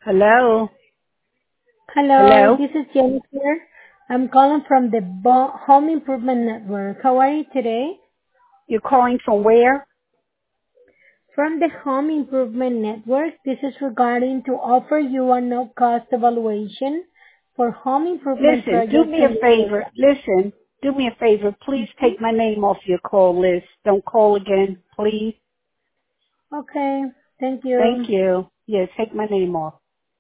Hello? Hello, Hello? this is Jennifer. I'm calling from the Home Improvement Network. How are you today? You're calling from where? From the Home Improvement Network, this is regarding to offer you a no-cost evaluation for home improvement Listen, do projects me in a the favor. area. Listen, do me a favor. Please take my name off your call list. Don't call again, please. Okay, thank Thank you. you. Yeah, take my name off.